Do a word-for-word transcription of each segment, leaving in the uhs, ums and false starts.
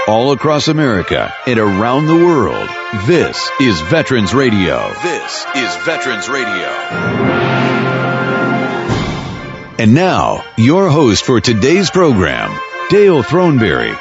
all across America and around the world. This is Veterans Radio. This is Veterans Radio. And now, your host for today's program, Dale Throneberry.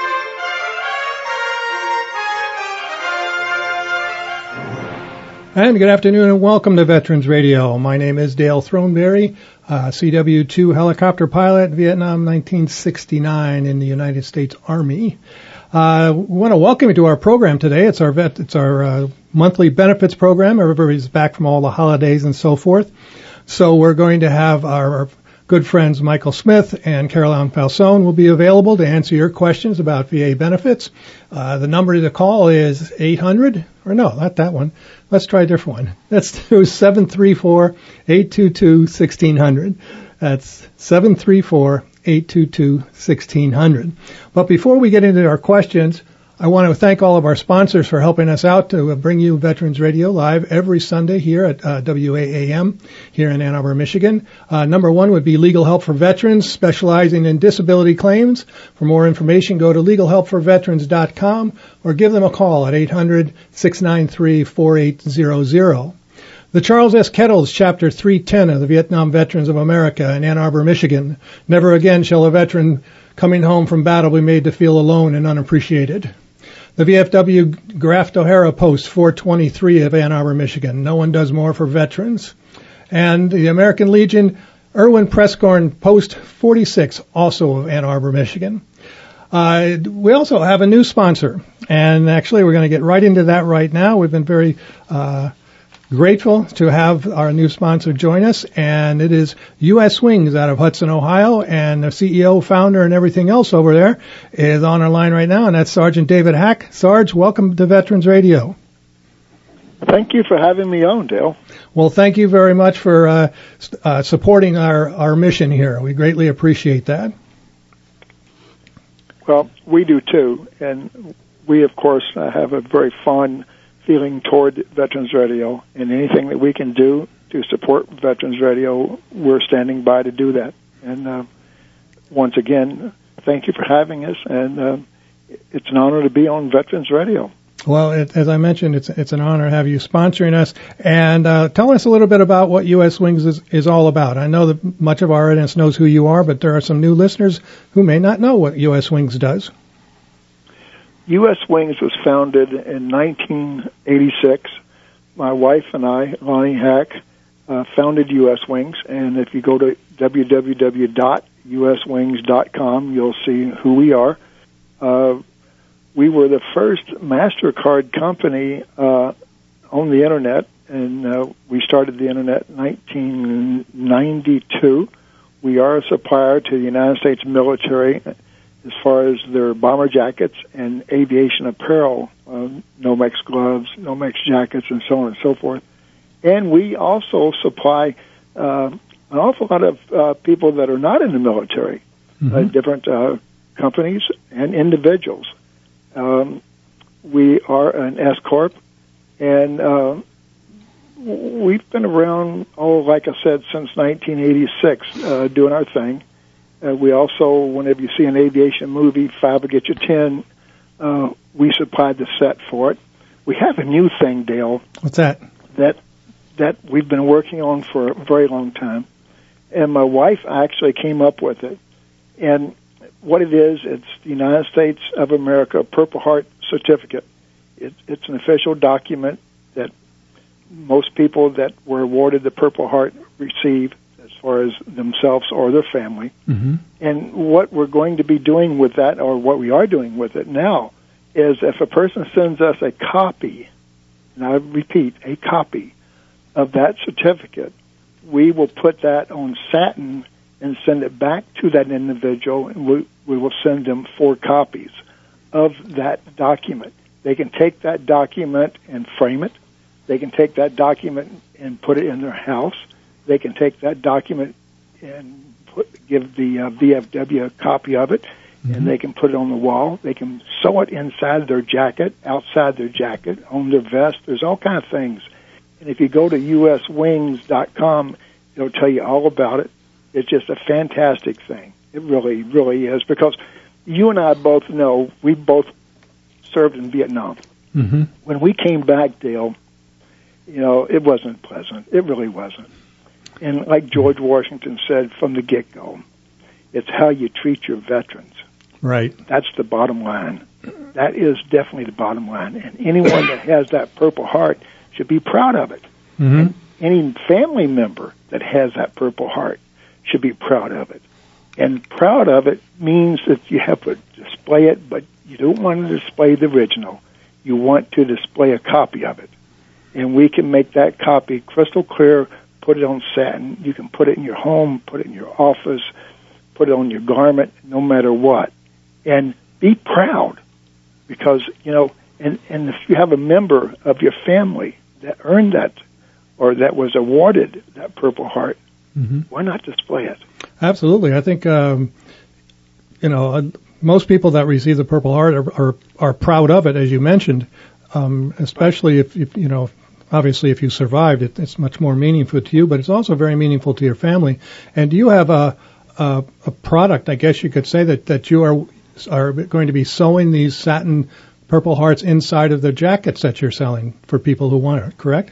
And good afternoon and welcome to Veterans Radio. My name is Dale Throneberry, uh, C W two helicopter pilot, Vietnam nineteen sixty-nine in the United States Army. Uh, we want to welcome you to our program today. It's our vet, it's our uh, monthly benefits program. Everybody's back from all the holidays and so forth. So we're going to have our, our good friends Michael Smith and Caroline Falzone will be available to answer your questions about V A benefits. Uh, the number to call is eight hundred, or no, not that one. Let's try a different one. That's seven three four, eight two two, one six zero zero. That's seven three four, eight two two, one six zero zero. But before we get into our questions, I want to thank all of our sponsors for helping us out to bring you Veterans Radio live every Sunday here at uh, W A A M here in Ann Arbor, Michigan. Uh, number one would be Legal Help for Veterans, specializing in disability claims. For more information, go to legal help for veterans dot com or give them a call at eight hundred, six nine three, four eight zero zero. The Charles S. Kettles, Chapter three ten of the Vietnam Veterans of America in Ann Arbor, Michigan. Never again shall a veteran coming home from battle be made to feel alone and unappreciated. The V F W Graft O'Hara Post four twenty-three of Ann Arbor, Michigan. No one does more for veterans. And the American Legion Irwin Prescorn Post forty-six, also of Ann Arbor, Michigan. Uh, we also have a new sponsor, and actually we're going to get right into that right now. We've been very uh, grateful to have our new sponsor join us, and it is U S Wings out of Hudson, Ohio, and the C E O, founder, and everything else over there is on our line right now, and that's Sergeant David Hack. Sarge, welcome to Veterans Radio. Thank you for having me on, Dale. Well, thank you very much for uh, uh, supporting our, our mission here. We greatly appreciate that. Well, we do too, and we, of course, uh, have a very fond feeling toward Veterans Radio, and anything that we can do to support Veterans Radio, we're standing by to do that. And uh, once again, thank you for having us, and uh, it's an honor to be on Veterans Radio. Well, it, as I mentioned, it's it's an honor to have you sponsoring us. And uh, tell us a little bit about what U S Wings is, is all about. I know that much of our audience knows who you are, but there are some new listeners who may not know what U S Wings does. U S Wings was founded in nineteen eighty-six. My wife and I, Lonnie Hack, uh, founded U S Wings, and if you go to w w w dot u s wings dot com, you'll see who we are. Uh, we were the first MasterCard company uh, on the Internet, and uh, we started the Internet in nineteen ninety-two. We are a supplier to the United States military as far as their bomber jackets and aviation apparel, uh, Nomex gloves, Nomex jackets, and so on and so forth. And we also supply uh, an awful lot of uh, people that are not in the military, mm-hmm. uh, different uh, companies and individuals. Um, we are an S Corp, and uh, we've been around, oh, like I said, since nineteen eighty-six, uh, doing our thing. Uh, we also, whenever you see an aviation movie, Five will get you ten, uh, we supplied the set for it. We have a new thing, Dale. What's that? That that we've been working on for a very long time. And my wife actually came up with it. And what it is, it's the United States of America Purple Heart Certificate. It, it's an official document that most people that were awarded the Purple Heart receive, as far as themselves or their family. Mm-hmm. And what we're going to be doing with that, or what we are doing with it now, is if a person sends us a copy, and I repeat, a copy of that certificate, we will put that on satin and send it back to that individual, and we, we will send them four copies of that document. They can take that document and frame it. They can take that document and put it in their house. They can take that document and put, give the uh, V F W a copy of it, mm-hmm. and they can put it on the wall. They can sew it inside their jacket, outside their jacket, on their vest. There's all kinds of things. And if you go to u s wings dot com, it'll tell you all about it. It's just a fantastic thing. It really, really is, because you and I both know we both served in Vietnam. Mm-hmm. When we came back, Dale, you know, it wasn't pleasant. It really wasn't. And like George Washington said from the get-go, it's how you treat your veterans. Right. That's the bottom line. That is definitely the bottom line. And anyone that has that Purple Heart should be proud of it. Mm-hmm. And any family member that has that Purple Heart should be proud of it. And proud of it means that you have to display it, but you don't want to display the original. You want to display a copy of it. And we can make that copy crystal clear, put it on satin. You can put it in your home, put it in your office, put it on your garment, no matter what. And be proud because, you know, and, and if you have a member of your family that earned that or that was awarded that Purple Heart, mm-hmm. why not display it? Absolutely. I think, um, you know, uh, most people that receive the Purple Heart are, are, are proud of it, as you mentioned, um, especially if, if, you know, obviously if you survived it, it's much more meaningful to you, but it's also very meaningful to your family. And do you have a, a, a product, I guess you could say, that, that you are are going to be sewing these satin Purple Hearts inside of the jackets that you're selling for people who want it, correct?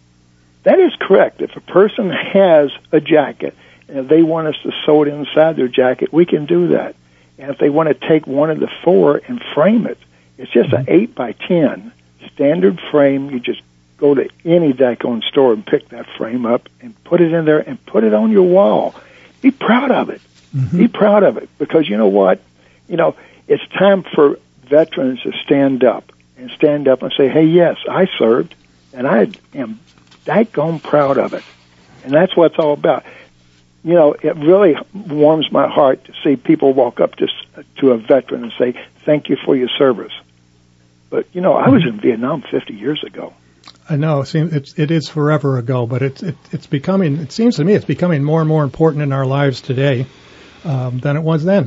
That is correct. If a person has a jacket and if they want us to sew it inside their jacket, we can do that. And if they want to take one of the four and frame it, it's just mm-hmm. an eight by ten standard frame. You just go to any daggone store and pick that frame up and put it in there and put it on your wall. Be proud of it. Mm-hmm. Be proud of it because you know what? You know, it's time for veterans to stand up and stand up and say, hey, yes, I served, and I am daggone proud of it. And that's what it's all about. You know, it really warms my heart to see people walk up to, to a veteran and say, thank you for your service. But, you know, I was in Vietnam fifty years ago. I know it seems it's it is forever ago, but it's it, it's becoming. It seems to me it's becoming more and more important in our lives today um, than it was then.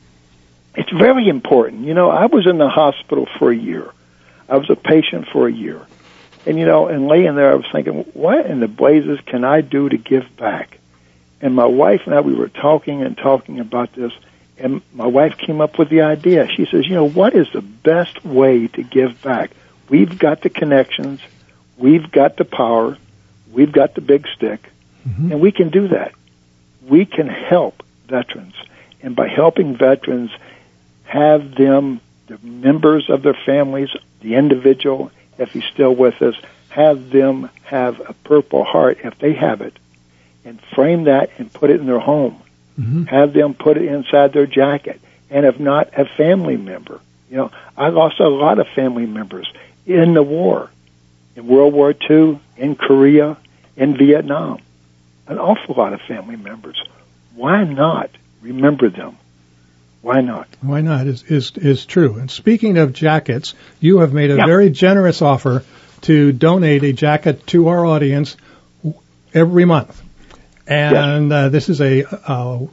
It's very important. You know, I was in the hospital for a year. I was a patient for a year, and you know, and laying there, I was thinking, what in the blazes can I do to give back? And my wife and I, we were talking and talking about this, and my wife came up with the idea. She says, you know, what is the best way to give back? We've got the connections. We've got the power. We've got the big stick. Mm-hmm. And we can do that. We can help veterans. And by helping veterans, have them, the members of their families, the individual, if he's still with us, have them have a Purple Heart if they have it. And frame that and put it in their home. Mm-hmm. Have them put it inside their jacket. And if not, a family member. You know, I lost a lot of family members in the war, in World War Two, in Korea, in Vietnam. An awful lot of family members. Why not remember them? Why not? Why not is, is, is true. And speaking of jackets, you have made a yeah. very generous offer to donate a jacket to our audience every month. And yes. uh, this is a, uh,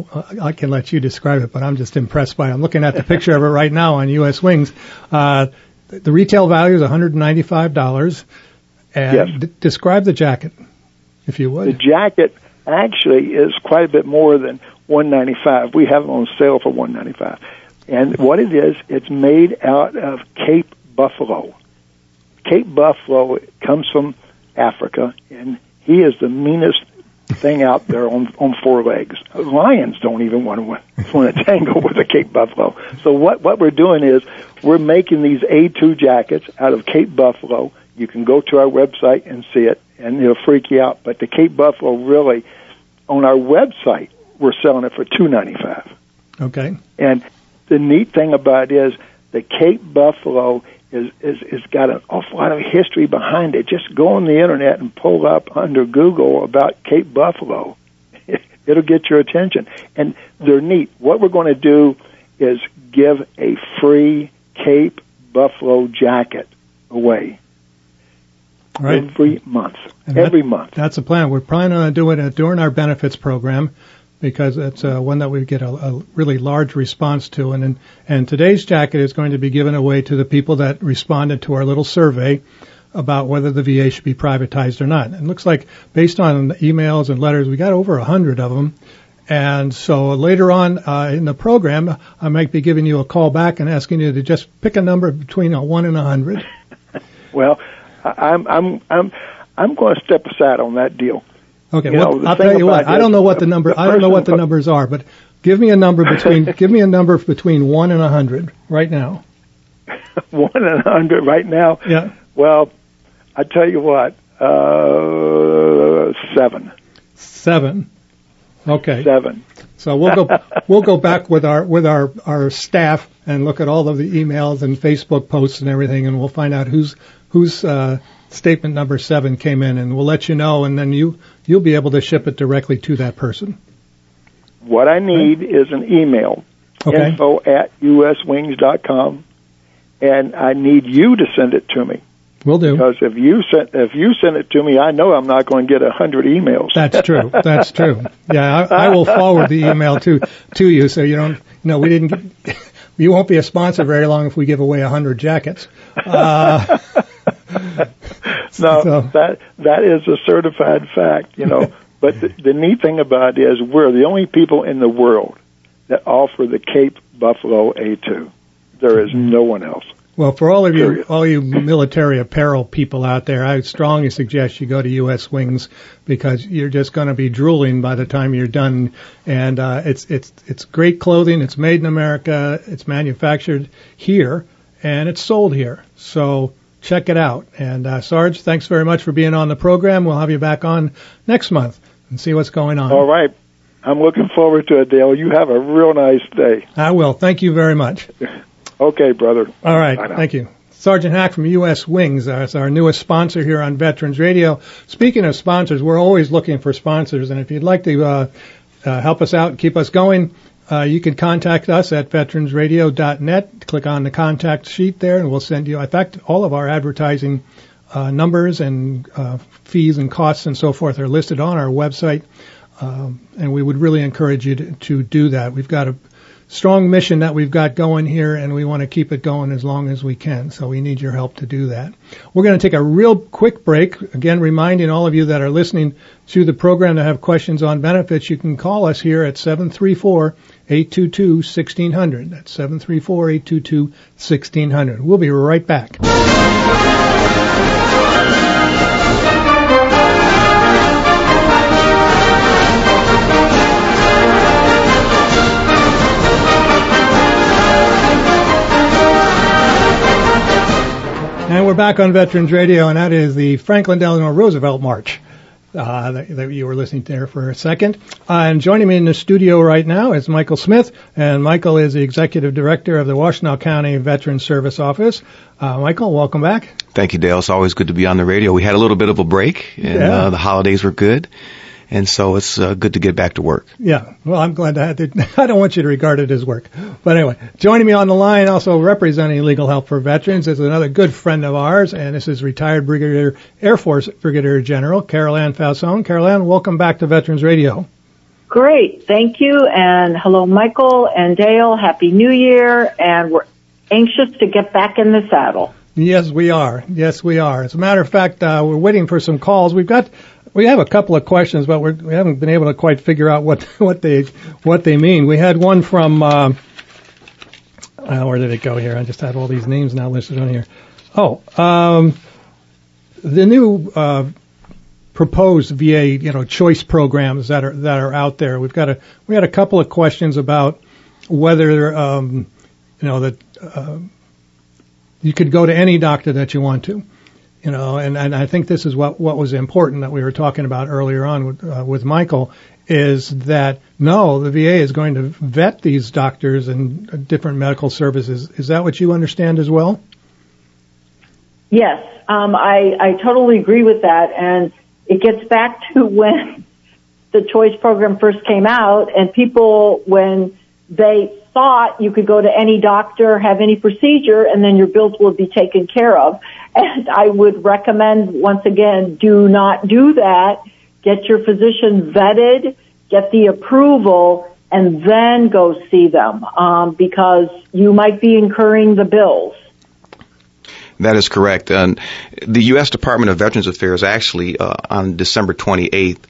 I can let you describe it, but I'm just impressed by it. I'm looking at the picture of it right now on U S Wings. Uh, the retail value is one hundred ninety-five dollars. And yes. d- describe the jacket, if you would. The jacket actually is quite a bit more than one hundred ninety-five dollars. We have it on sale for one hundred ninety-five dollars. And what it is, it's made out of Cape buffalo. Cape buffalo comes from Africa, and he is the meanest thing out there on on four legs. Lions don't even want to want to tangle with a Cape buffalo. So what what we're doing is we're making these A two jackets out of Cape buffalo. You can go to our website and see it, and it'll freak you out. But the Cape buffalo, really, on our website, we're selling it for two hundred ninety-five dollars. Okay. And the neat thing about it is the Cape buffalo is is is got an awful lot of history behind it. Just go on the internet and pull up under Google about Cape buffalo. It'll get your attention. And they're neat. What we're going to do is give a free Cape buffalo jacket away. Right. Every month. And Every that, month. That's the plan. We're planning on doing it during our benefits program because it's uh, one that we get a, a really large response to. And, and and today's jacket is going to be given away to the people that responded to our little survey about whether the V A should be privatized or not. It looks like, based on emails and letters, we got over a hundred of them. And so later on uh, in the program, I might be giving you a call back and asking you to just pick a number between a one and a hundred. Well, I'm I'm I'm I'm going to step aside on that deal. Okay, you well, know, I'll tell you what. I don't know what the number. the I don't know what the person- numbers are, but give me a number between. give me a number between one and a hundred right now. One and a hundred right now. Yeah. Well, I tell you what. Uh, seven. Seven. Okay. Seven. So we'll go we'll go back with our with our, our staff and look at all of the emails and Facebook posts and everything, and we'll find out who's whose uh, statement number seven came in, and we'll let you know, and then you you'll be able to ship it directly to that person. What I need right. is an email, okay. info at uswings dot com, and I need you to send it to me. Will do. Because if you send if you send it to me, I know I'm not going to get a hundred emails. That's true. That's true. Yeah, I, I will forward the email to to you, so you don't. You know, we didn't. Get, you won't be a sponsor very long if we give away a hundred jackets. Uh, no, so. that that is a certified fact. You know, but the, the neat thing about it is we're the only people in the world that offer the Cape Buffalo A two. There is no one else. Well, for all of you, Period. all you military apparel people out there, I strongly suggest you go to U S Wings because you're just going to be drooling by the time you're done. And uh, it's it's it's great clothing. It's made in America. It's manufactured here, and it's sold here. So check it out. And uh, Sarge, thanks very much for being on the program. We'll have you back on next month and see what's going on. All right. I'm looking forward to it, Dale. You have a real nice day. I will. Thank you very much. Okay, brother. All right. Thank you. Sergeant Hack from U S Wings uh, is our newest sponsor here on Veterans Radio. Speaking of sponsors, we're always looking for sponsors, and if you'd like to uh, uh, help us out and keep us going, uh, you can contact us at veterans radio dot net. Click on the contact sheet there, and we'll send you, in fact, all of our advertising uh, numbers and uh, fees and costs and so forth are listed on our website, um, and we would really encourage you to, to do that. We've got a strong mission that we've got going here, and we want to keep it going as long as we can, so we need your help to do that. We're going to take a real quick break. Again, reminding all of you that are listening to the program that have questions on benefits, you can call us here at seven three four, eight two two, one six zero zero. That's seven three four, eight two two, one six zero zero. We'll be right back. And we're back on Veterans Radio, and that is the Franklin Delano Roosevelt March uh, that, that you were listening to there for a second. Uh, and joining me in the studio right now is Michael Smith, and Michael is the Executive Director of the Washtenaw County Veterans Service Office. Uh, Michael, welcome back. Thank you, Dale. It's always good to be on the radio. We had a little bit of a break, and yeah. uh, the holidays were good. And so it's uh, good to get back to work. Yeah. Well, I'm glad to have to. I don't want you to regard it as work. But anyway, joining me on the line, also representing Legal Help for Veterans, is another good friend of ours, and this is retired Brigadier Air Force Brigadier General Carol Ann Falzone. Carol Ann, welcome back to Veterans Radio. Great. Thank you. And hello, Michael and Dale. Happy New Year. And we're anxious to get back in the saddle. Yes, we are. Yes, we are. As a matter of fact, uh, we're waiting for some calls. We've got, we have a couple of questions, but we're, we haven't been able to quite figure out what, what they, what they mean. We had one from, uh, uh, where did it go here? I just had all these names now listed on here. Oh, um, the new, uh, proposed V A, you know, choice programs that are, that are out there. We've got a, we had a couple of questions about whether, um, you know, that, uh, you could go to any doctor that you want to, you know, and, and I think this is what, what was important that we were talking about earlier on with, uh, with Michael, is that no, the V A is going to vet these doctors and different medical services. Is that what you understand as well? Yes, um, I, I totally agree with that, and it gets back to when the choice program first came out, and people, when they thought you could go to any doctor, have any procedure, and then your bills would be taken care of. And I would recommend, once again, do not do that. Get your physician vetted, get the approval, and then go see them, um, because you might be incurring the bills. That is correct. And the U S Department of Veterans Affairs actually, uh, on December twenty-eighth,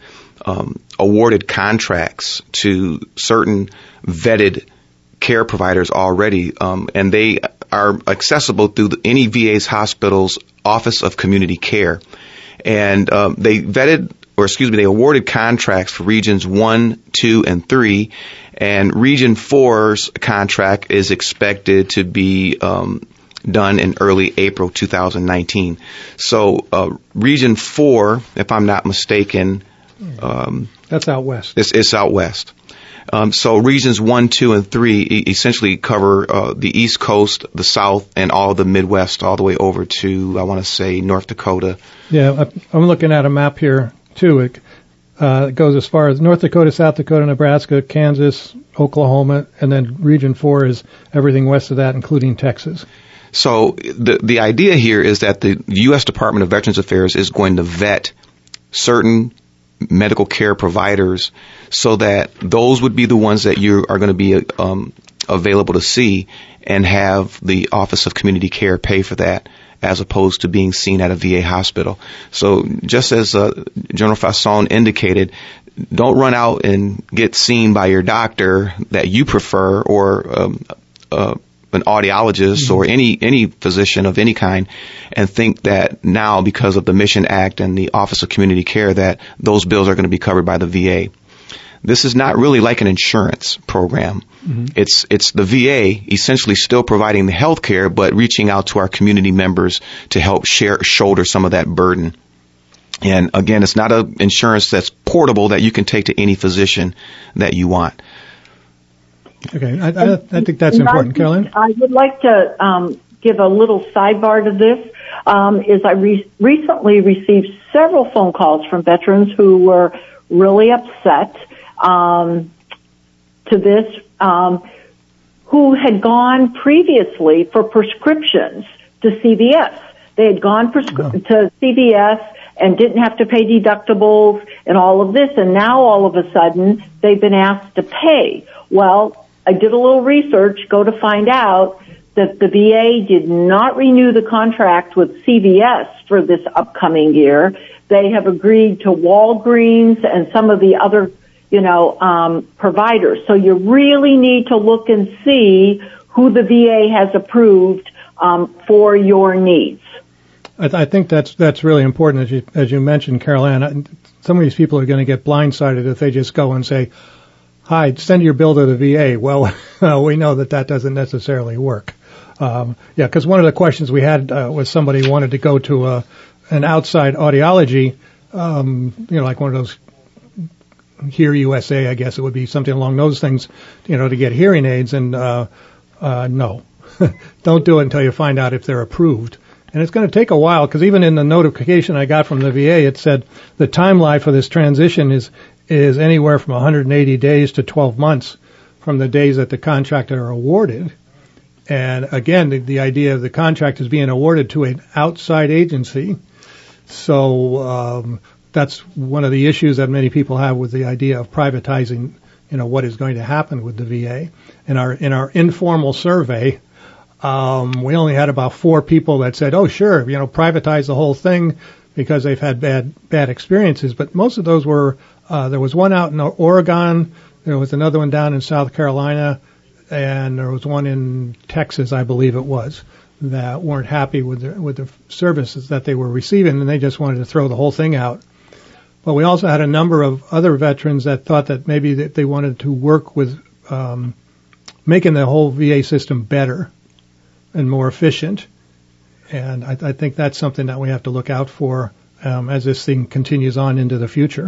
um, awarded contracts to certain vetted care providers already, um, and they are accessible through the, any V A's hospital's Office of Community Care. And um, they vetted, or excuse me, they awarded contracts for Regions one, two, and three, and Region four's contract is expected to be um, done in early April two thousand nineteen. So uh, Region four, if I'm not mistaken, um, that's out west. It's, it's out west. Um, so regions one, two, and three e- essentially cover uh, the East Coast, the South, and all the Midwest, all the way over to, I want to say, North Dakota. Yeah, I'm looking at a map here, too. It, uh, it goes as far as North Dakota, South Dakota, Nebraska, Kansas, Oklahoma, and then Region four is everything west of that, including Texas. So the the idea here is that the U S Department of Veterans Affairs is going to vet certain medical care providers so that those would be the ones that you are going to be um, available to see, and have the Office of Community Care pay for that, as opposed to being seen at a V A hospital. So just as uh, General Fasson indicated, don't run out and get seen by your doctor that you prefer, or um, uh, an audiologist, mm-hmm. or any any physician of any kind, and think that now, because of the Mission Act and the Office of Community Care, that those bills are going to be covered by the V A. This is not really like an insurance program. Mm-hmm. It's it's the V A essentially still providing the health care, but reaching out to our community members to help share shoulder some of that burden. And again, it's not an insurance that's portable that you can take to any physician that you want. Okay, I, I, I think that's important. I, Carolyn? I would like to um, give a little sidebar to this. Um, is I re- recently received several phone calls from veterans who were really upset um, to this, um, who had gone previously for prescriptions to C V S. They had gone prescri- oh. to C V S and didn't have to pay deductibles and all of this, and now all of a sudden they've been asked to pay. Well, I did a little research, go to find out that the V A did not renew the contract with C V S for this upcoming year. They have agreed to Walgreens and some of the other, you know, um, providers. So you really need to look and see who the V A has approved um, for your needs. I, th- I think that's that's really important, as you as you mentioned, Carol Ann. Some of these people are going to get blindsided if they just go and say, "Hi, send your bill to the V A." Well, we know that that doesn't necessarily work. Um, yeah, because one of the questions we had uh, was somebody wanted to go to a, an outside audiology, um, you know, like one of those Hear U S A, I guess it would be something along those things, you know, to get hearing aids. And uh, uh, no, don't do it until you find out if they're approved. And it's going to take a while, because even in the notification I got from the V A, it said the timeline for this transition is is anywhere from one hundred eighty days to twelve months from the days that the contract are awarded. And again, the, the idea of the contract is being awarded to an outside agency. So um, that's one of the issues that many people have with the idea of privatizing, you know, what is going to happen with the V A. In our in our informal survey, um, we only had about four people that said, "Oh, sure, you know, privatize the whole thing," because they've had bad bad experiences. But most of those were uh, there was one out in Oregon, there was another one down in South Carolina, and there was one in Texas, I believe it was, that weren't happy with the, with the services that they were receiving, and they just wanted to throw the whole thing out. But we also had a number of other veterans that thought that maybe that they wanted to work with um, making the whole V A system better and more efficient. And I, I think that's something that we have to look out for um, as this thing continues on into the future.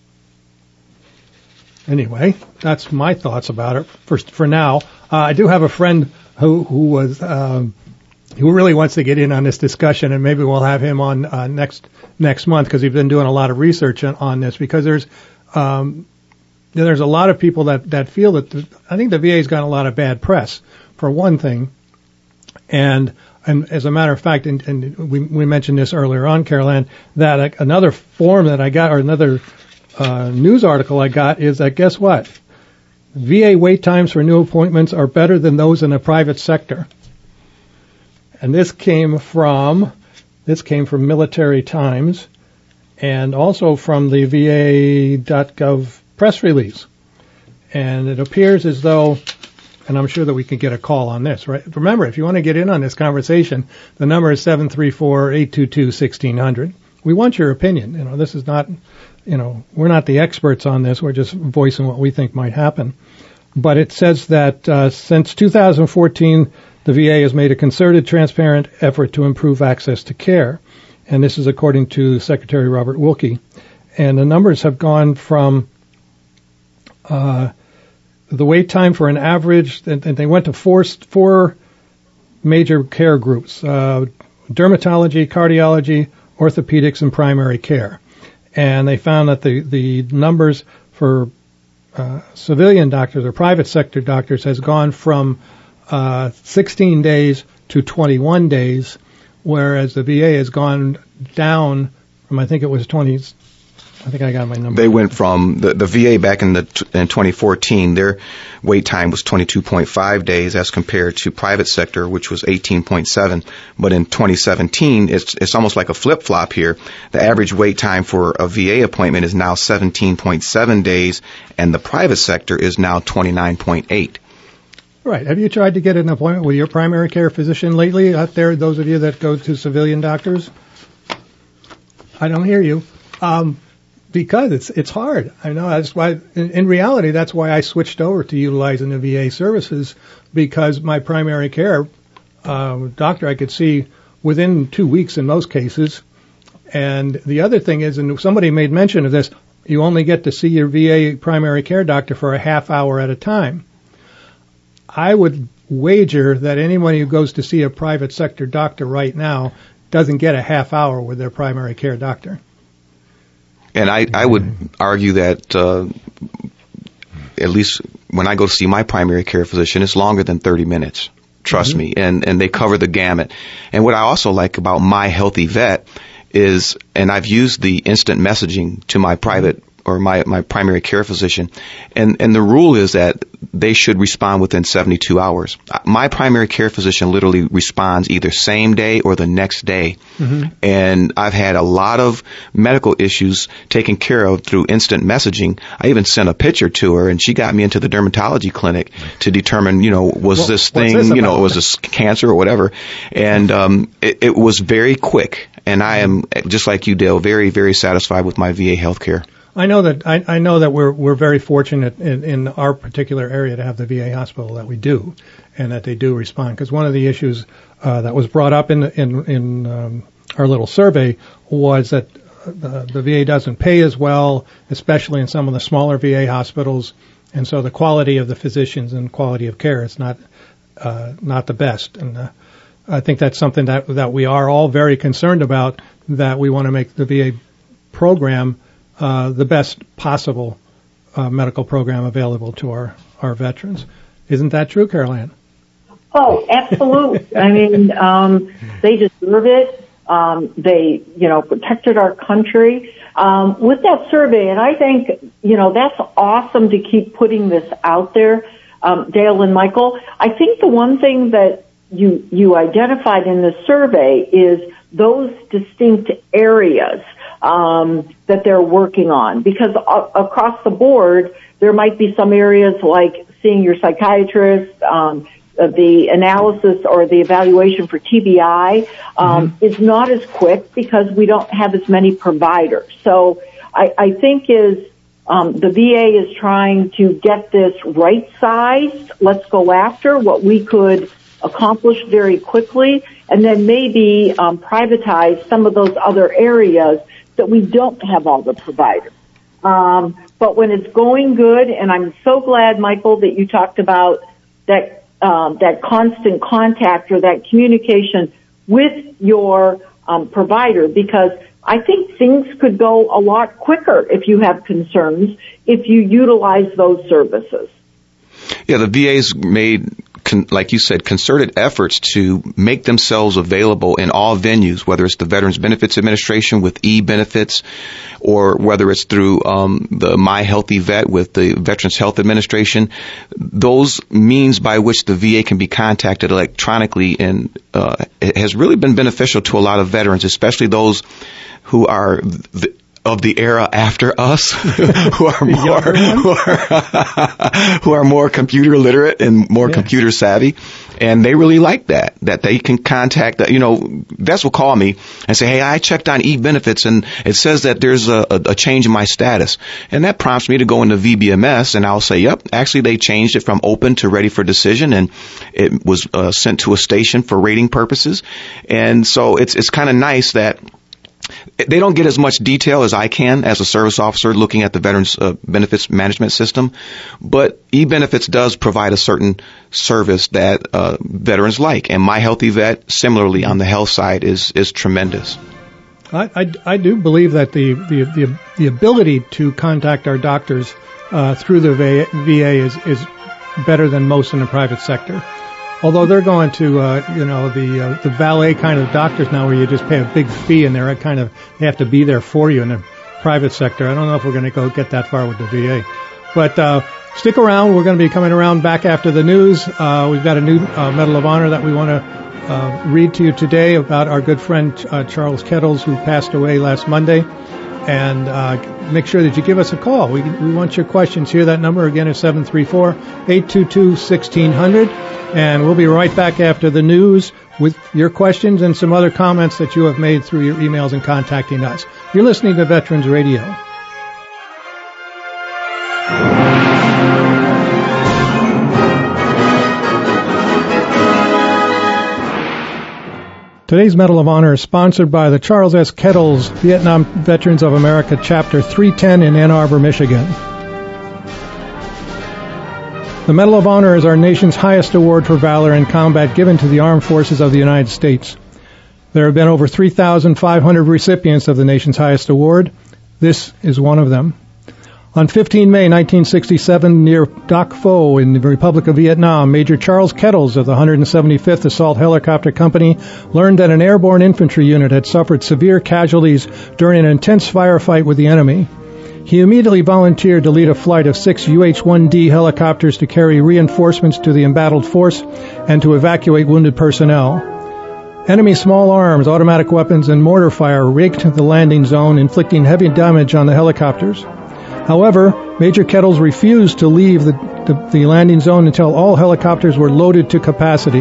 Anyway, that's my thoughts about it for for now. Uh, I do have a friend who who was um, who really wants to get in on this discussion, and maybe we'll have him on uh, next next month, because he's been doing a lot of research on, on this. Because there's um, there's a lot of people that that feel that the, I think the V A's got a lot of bad press, for one thing, and and as a matter of fact, and, and we we mentioned this earlier on, Carol Ann, that uh, another form that I got, or another Uh, news article I got, is that, guess what? V A wait times for new appointments are better than those in the private sector. And this came from, this came from Military Times. and also from the V A dot gov press release. And it appears as though, and I'm sure that we can get a call on this, right? Remember, if you want to get in on this conversation, the number is seven three four, eight two two, one six zero zero. We want your opinion. You know, this is not, you know, we're not the experts on this. We're just voicing what we think might happen. But it says that uh, since two thousand fourteen, the V A has made a concerted, transparent effort to improve access to care. And this is according to Secretary Robert Wilkie. And the numbers have gone from uh, the wait time for an average, and, and they went to four, four major care groups, uh, dermatology, cardiology, orthopedics, and primary care. And they found that the, the numbers for uh, civilian doctors or private sector doctors has gone from uh, sixteen days to twenty-one days, whereas the V A has gone down from, I think it was twenty, I think I got my number. They went from the, the V A back in the in twenty fourteen, their wait time was twenty-two point five days as compared to private sector, which was eighteen point seven. But in twenty seventeen, it's it's almost like a flip-flop here. The average wait time for a V A appointment is now seventeen point seven days, and the private sector is now twenty-nine point eight. Right. Have you tried to get an appointment with your primary care physician lately out there, those of you that go to civilian doctors? I don't hear you. Um, because it's it's hard. I know that's why. In, in reality, that's why I switched over to utilizing the V A services, because my primary care uh, doctor I could see within two weeks in most cases. And the other thing is, and somebody made mention of this, you only get to see your V A primary care doctor for a half hour at a time. I would wager that anyone who goes to see a private sector doctor right now doesn't get a half hour with their primary care doctor. And I, I would argue that uh, at least when I go to see my primary care physician, it's longer than thirty minutes. Trust mm-hmm. me. And, and they cover the gamut. And what I also like about My Healthy Vet is, and I've used the instant messaging to my private or my, my primary care physician, and, and the rule is that they should respond within seventy-two hours. My primary care physician literally responds either same day or the next day. Mm-hmm. And I've had a lot of medical issues taken care of through instant messaging. I even sent a picture to her, and she got me into the dermatology clinic to determine, you know, was well, this thing, this you know, was this cancer or whatever. And um, it, it was very quick. And I am, just like you, Dale, very, very satisfied with my V A healthcare. I know that I, I know that we're we're very fortunate in, in our particular area to have the V A hospital that we do, and that they do respond. Because one of the issues uh, that was brought up in in, in um, our little survey was that the, the V A doesn't pay as well, especially in some of the smaller V A hospitals, and so the quality of the physicians and quality of care is not uh, not the best. And uh, I think that's something that that we are all very concerned about. That we want to make the V A program Uh, the best possible uh, medical program available to our, our veterans. Isn't that true, Carol Ann? Oh, absolutely. I mean, um, they deserve it. Um, they, you know, protected our country. Um, with that survey, and I think, you know, that's awesome to keep putting this out there, um, Dale and Michael. I think the one thing that you, you identified in the survey is those distinct areas um, that they're working on, because a- across the board, there might be some areas like seeing your psychiatrist, um, the analysis or the evaluation for T B I um, mm-hmm. is not as quick because we don't have as many providers. So I, I think is um, the V A is trying to get this right sized. Let's go after what we could accomplish very quickly, and then maybe um, privatize some of those other areas that we don't have all the providers. Um, but when it's going good, and I'm so glad, Michael, that you talked about that um, that constant contact or that communication with your um, provider, because I think things could go a lot quicker if you have concerns, if you utilize those services. Yeah, the V A's made, con- like you said, concerted efforts to make themselves available in all venues, whether it's the Veterans Benefits Administration with e-benefits, or whether it's through um, the My Healthy Vet with the Veterans Health Administration. Those means by which the V A can be contacted electronically, and uh, it has really been beneficial to a lot of veterans, especially those who are the, of the era after us who are more who are, who are more computer literate and more yeah. computer savvy, and they really like that that they can contact that you know vets will call me and say, hey, I checked on e-benefits and it says that there's a, a, a change in my status, and that prompts me to go into V B M S, and I'll say, yep, actually they changed it from open to ready for decision, and it was uh, sent to a station for rating purposes. And so it's it's kind of nice that they don't get as much detail as I can as a service officer looking at the Veterans uh, Benefits Management System, but eBenefits does provide a certain service that uh, veterans like, and My Healthy Vet, similarly on the health side, is is tremendous. I, I, I do believe that the, the, the, the ability to contact our doctors uh, through the V A is, is better than most in the private sector. Although they're going to, uh, you know, the uh, the valet kind of doctors now, where you just pay a big fee and they're kind of they have to be there for you in the private sector. I don't know if we're going to go get that far with the V A, but uh, stick around. We're going to be coming around back after the news. Uh, we've got a new uh, Medal of Honor that we want to uh, read to you today about our good friend uh, Charles Kettles, who passed away last Monday. And uh, make sure that you give us a call. We, we want your questions here. That number again is seven three four, eight two two, one six zero zero. And we'll be right back after the news with your questions and some other comments that you have made through your emails and contacting us. You're listening to Veterans Radio. Today's Medal of Honor is sponsored by the Charles S. Kettles Vietnam Veterans of America, Chapter three ten in Ann Arbor, Michigan. The Medal of Honor is our nation's highest award for valor in combat given to the armed forces of the United States. There have been over three thousand five hundred recipients of the nation's highest award. This is one of them. On the fifteenth of May, nineteen sixty-seven, near Doc Pho in the Republic of Vietnam, Major Charles Kettles of the one hundred seventy-fifth Assault Helicopter Company learned that an airborne infantry unit had suffered severe casualties during an intense firefight with the enemy. He immediately volunteered to lead a flight of six U H one D helicopters to carry reinforcements to the embattled force and to evacuate wounded personnel. Enemy small arms, automatic weapons, and mortar fire raked the landing zone, inflicting heavy damage on the helicopters. However, Major Kettles refused to leave the, the, the landing zone until all helicopters were loaded to capacity.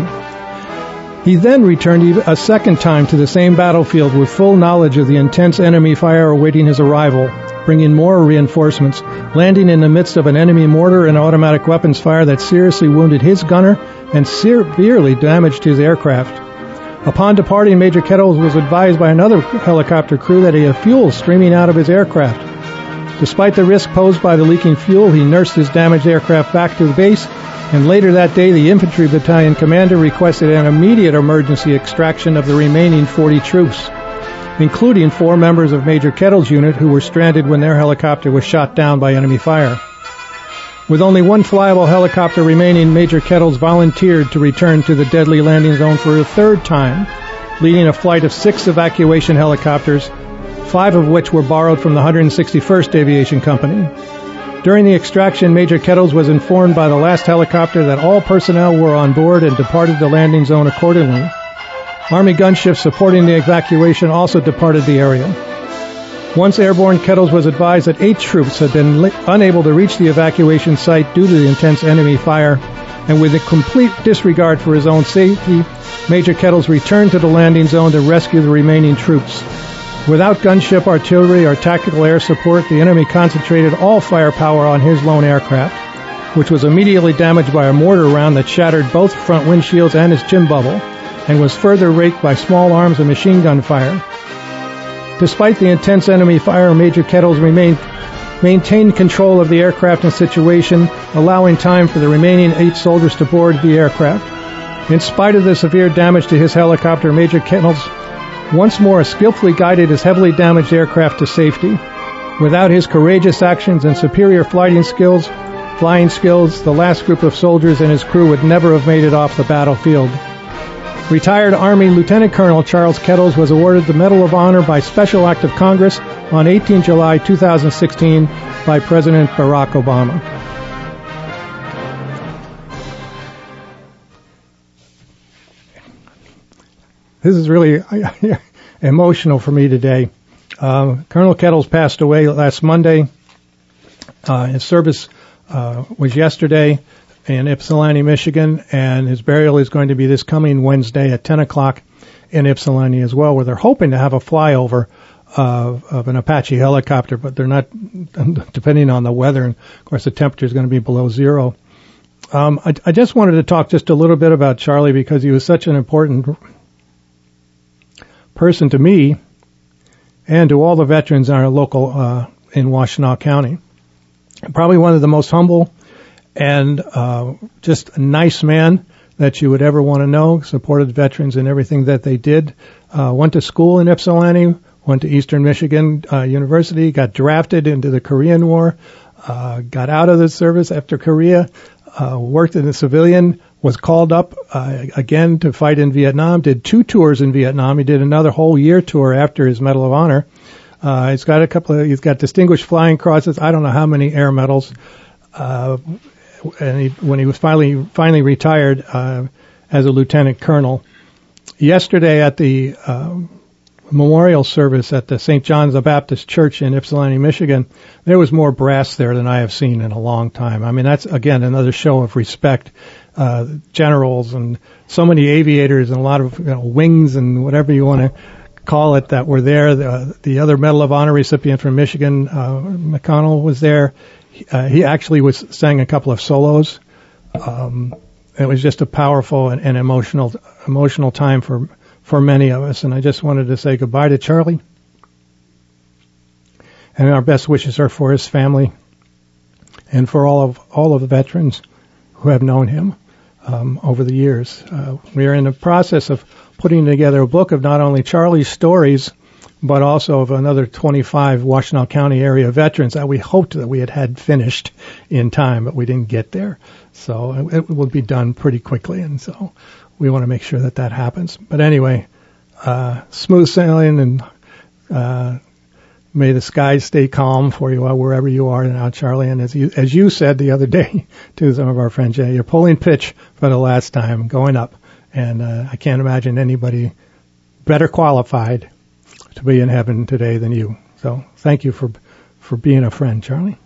He then returned a second time to the same battlefield with full knowledge of the intense enemy fire awaiting his arrival, bringing more reinforcements, landing in the midst of an enemy mortar and automatic weapons fire that seriously wounded his gunner and severely damaged his aircraft. Upon departing, Major Kettles was advised by another helicopter crew that he had fuel streaming out of his aircraft. Despite the risk posed by the leaking fuel, he nursed his damaged aircraft back to the base, and later that day the infantry battalion commander requested an immediate emergency extraction of the remaining forty troops, including four members of Major Kettles' unit who were stranded when their helicopter was shot down by enemy fire. With only one flyable helicopter remaining, Major Kettles volunteered to return to the deadly landing zone for a third time, leading a flight of six evacuation helicopters, five of which were borrowed from the one hundred sixty-first Aviation Company. During the extraction, Major Kettles was informed by the last helicopter that all personnel were on board and departed the landing zone accordingly. Army gunships supporting the evacuation also departed the area. Once airborne, Kettles was advised that eight troops had been li- unable to reach the evacuation site due to the intense enemy fire, and with a complete disregard for his own safety, Major Kettles returned to the landing zone to rescue the remaining troops. Without gunship, artillery, or tactical air support, the enemy concentrated all firepower on his lone aircraft, which was immediately damaged by a mortar round that shattered both front windshields and his chin bubble, and was further raked by small arms and machine gun fire. Despite the intense enemy fire, Major Kettles remained, maintained control of the aircraft and situation, allowing time for the remaining eight soldiers to board the aircraft. In spite of the severe damage to his helicopter, Major Kettles once more skillfully guided his heavily damaged aircraft to safety. Without his courageous actions and superior flying skills, flying skills, the last group of soldiers and his crew would never have made it off the battlefield. Retired Army Lieutenant Colonel Charles Kettles was awarded the Medal of Honor by Special Act of Congress on the eighteenth of July two thousand sixteen by President Barack Obama. This is really emotional for me today. Uh, Colonel Kettles passed away last Monday. Uh, his service uh, was yesterday in Ypsilanti, Michigan, and his burial is going to be this coming Wednesday at ten o'clock in Ypsilanti as well, where they're hoping to have a flyover uh, of an Apache helicopter, but they're not, depending on the weather, and of course the temperature is going to be below zero. Um, I, I just wanted to talk just a little bit about Charlie because he was such an important person to me and to all the veterans in our local, uh, in Washtenaw County. Probably one of the most humble and uh, just a nice man that you would ever want to know, supported veterans in everything that they did. Uh, went to school in Ypsilanti, went to Eastern Michigan uh, University, got drafted into the Korean War, uh, got out of the service after Korea, uh, worked in the civilian, was called up uh, again to fight in Vietnam, did two tours in Vietnam. He did another whole year tour after his Medal of Honor. Uh, he's got a couple of, he's got Distinguished Flying Crosses, I don't know how many air medals. Uh, and he, when he was finally, finally retired, uh, as a lieutenant colonel. Yesterday at the, uh, memorial service at the Saint John's the Baptist Church in Ypsilanti, Michigan, there was more brass there than I have seen in a long time. I mean, that's, again, another show of respect. Uh, generals and so many aviators and a lot of, you know, wings and whatever you want to call it that were there. The, the other Medal of Honor recipient from Michigan, uh, McConnell, was there. Uh, he actually was sang a couple of solos. Um, it was just a powerful and, and emotional, emotional time for, for many of us. And I just wanted to say goodbye to Charlie. And our best wishes are for his family and for all of, all of the veterans who have known him, um, over the years. Uh, we are in the process of putting together a book of not only Charlie's stories, but also of another twenty-five Washtenaw County area veterans that we hoped that we had had finished in time, but we didn't get there. So it, it will be done pretty quickly, and so we want to make sure that that happens. But anyway, uh, smooth sailing, and uh, may the skies stay calm for you wherever you are now, Charlie. And as you, as you said the other day to some of our friends, yeah, you're pulling pitch for the last time, going up. And uh, I can't imagine anybody better qualified to be in heaven today than you. So thank you for for being a friend, Charlie.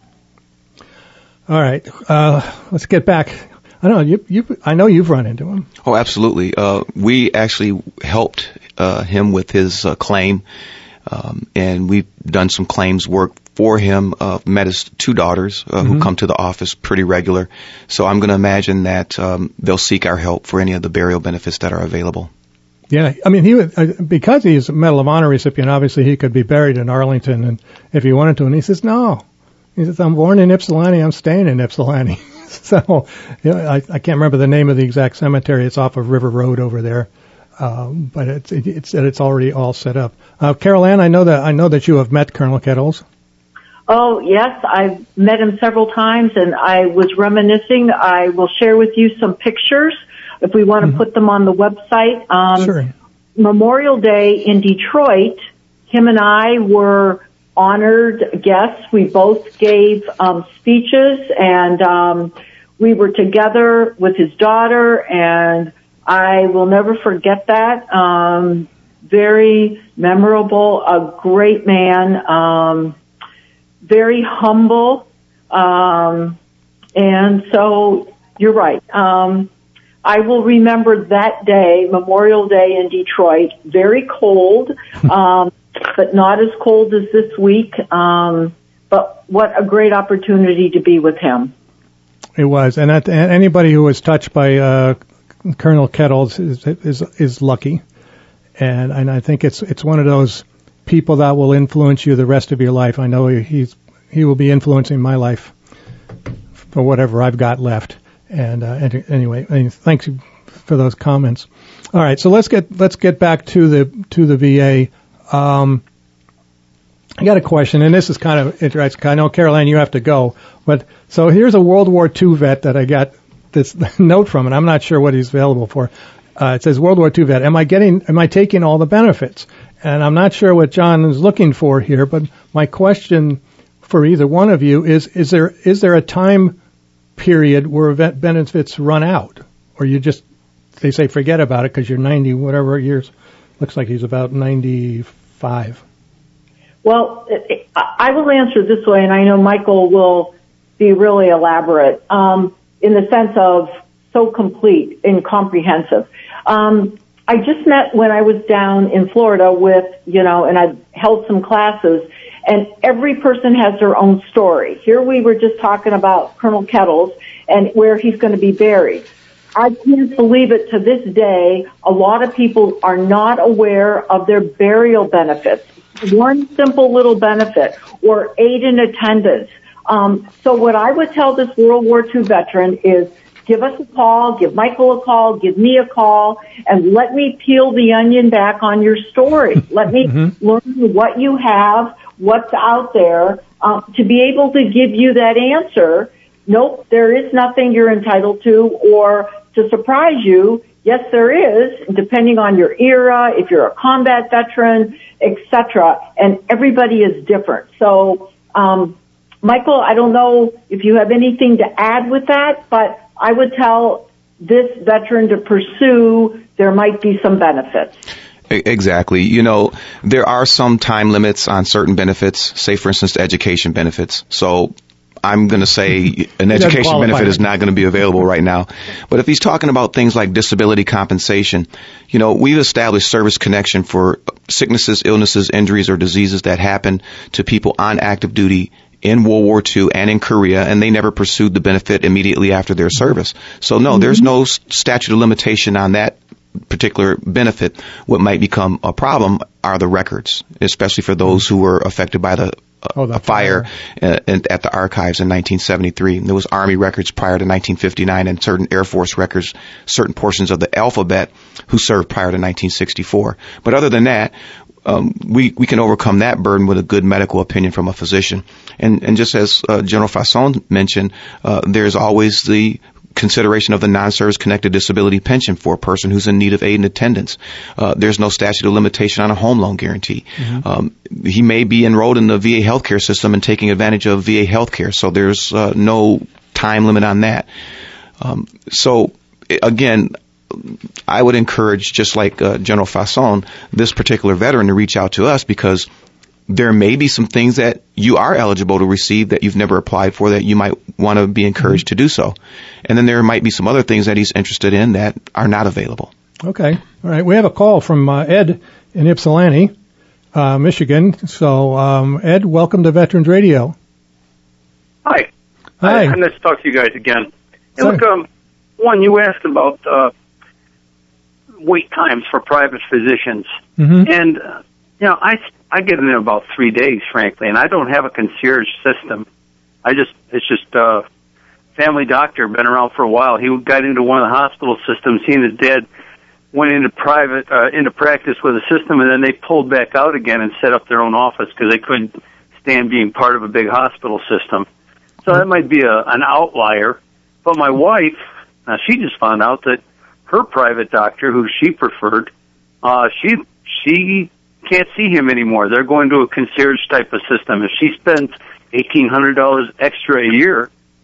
All right, uh, let's get back. I don't know you. You. I know you've run into him. Oh, absolutely. Uh, we actually helped uh, him with his uh, claim, um, and we've done some claims work for him. Uh, met his two daughters uh, mm-hmm. who come to the office pretty regular. So I'm going to imagine that um, they'll seek our help for any of the burial benefits that are available. Yeah, I mean, he was, uh, because he's a Medal of Honor recipient, obviously he could be buried in Arlington, and if he wanted to, and he says, no. He says, I'm born in Ypsilanti, I'm staying in Ypsilanti. So, you know, I, I can't remember the name of the exact cemetery. It's off of River Road over there. Um, but it's, it, it's, it's already all set up. Uh, Carol Ann, I know that, I know that you have met Colonel Kettles. Oh, yes, I've met him several times, and I was reminiscing. I will share with you some pictures if we want to mm-hmm. put them on the website. Um, sure. Memorial Day in Detroit, him and I were honored guests. We both gave um, speeches, and um, we were together with his daughter, and I will never forget that. Um, very memorable, a great man, um, very humble, um, and so you're right. Um, I will remember that day, Memorial Day in Detroit, very cold, um, but not as cold as this week. Um, but what a great opportunity to be with him. It was, and, that, and anybody who was touched by uh, Colonel Kettles is, is is lucky, and and I think it's it's one of those people that will influence you the rest of your life. I know he's he will be influencing my life for whatever I've got left. And uh, anyway, thanks for those comments. All right, so let's get let's get back to the to the V A. Um, I got a question, and this is kind of interesting. I know, Carol Ann, you have to go, but so here's a World War Two vet that I got this note from, and I'm not sure what he's available for. Uh, it says World War Two vet. Am I getting? Am I taking all the benefits? And I'm not sure what John is looking for here, but my question for either one of you is: is there is there a time period where vet benefits run out, or you just they say forget about it because you're ninety whatever years? Looks like he's about ninety-five. Well, I will answer this way, and I know Michael will be really elaborate um, in the sense of so complete and comprehensive. Um, I just met when I was down in Florida with, you know, and I held some classes, and every person has their own story. Here we were just talking about Colonel Kettles and where he's going to be buried. I can't believe it to this day. A lot of people are not aware of their burial benefits. One simple little benefit, or aid in attendance. Um, so what I would tell this World War Two veteran is give us a call, give Michael a call, give me a call, and let me peel the onion back on your story. Let me mm-hmm. learn what you have, what's out there, uh, to be able to give you that answer. Nope, there is nothing you're entitled to, or to surprise you, yes, there is, depending on your era, if you're a combat veteran, et cetera. And everybody is different. So, um, Michael, I don't know if you have anything to add with that, but I would tell this veteran to pursue. There might be some benefits. Exactly. You know, there are some time limits on certain benefits, say, for instance, education benefits. So I'm going to say an education benefit is not going to be available right now. But if he's talking about things like disability compensation, you know, we've established service connection for sicknesses, illnesses, injuries, or diseases that happen to people on active duty in World War Two and in Korea, and they never pursued the benefit immediately after their service. So, no, mm-hmm. there's no statute of limitation on that particular benefit. What might become a problem are the records, especially for those who were affected by the uh, oh, the fire, fire. Uh, at the archives in nineteen seventy-three. There was Army records prior to nineteen fifty-nine and certain Air Force records, certain portions of the alphabet who served prior to nineteen sixty-four. But other than that, Um, we, we can overcome that burden with a good medical opinion from a physician. And, and just as uh, General Fasson mentioned, uh, there's always the consideration of the non-service connected disability pension for a person who's in need of aid and attendance. Uh, there's no statute of limitation on a home loan guarantee. Mm-hmm. Um, he may be enrolled in the V A healthcare system and taking advantage of V A healthcare, so there's uh, no time limit on that. Um, so, again, I would encourage, just like uh, General Fasson, this particular veteran to reach out to us, because there may be some things that you are eligible to receive that you've never applied for that you might want to be encouraged mm-hmm. to do so. And then there might be some other things that he's interested in that are not available. Okay. All right. We have a call from uh, Ed in Ypsilanti, uh, Michigan. So, um, Ed, welcome to Veterans Radio. Hi. Hi. I'm nice to talk to you guys again. Hey, look, um, one, you asked about uh, wait times for private physicians. Mm-hmm. And, uh, you know, I, I get in in about three days, frankly, and I don't have a concierge system. I just, it's just uh family doctor, been around for a while. He got into one of the hospital systems. He and his dad went into private, uh, into practice with a system, and then they pulled back out again and set up their own office because they couldn't stand being part of a big hospital system. So that might be a, an outlier. But my wife, uh, she just found out that her private doctor, who she preferred, uh, she, she can't see him anymore. They're going to a concierge type of system. If she spends eighteen hundred dollars extra a year,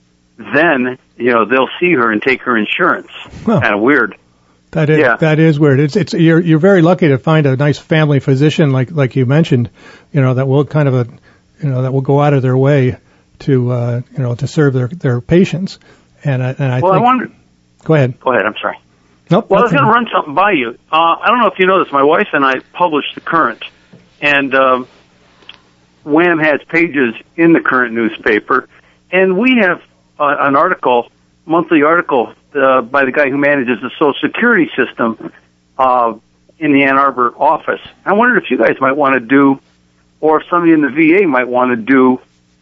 then, you know, they'll see her and take her insurance. Well, kind of weird. That is, yeah. that is weird. It's, it's, you're, you're very lucky to find a nice family physician like, like you mentioned, you know, that will kind of a, you know, that will go out of their way to, uh, you know, to serve their, their patients. And I, and I well, think, I wonder. Go ahead. Go ahead. I'm sorry. Nope. Well, I was going to run something by you. Uh, I don't know if you know this. My wife and I published the Current, and, um, Wham has pages in the Current newspaper, and we have Uh, an article, monthly article, uh, by the guy who manages the Social Security system, uh, in the Ann Arbor office. I wondered if you guys might want to do, or if somebody in the V A might want to do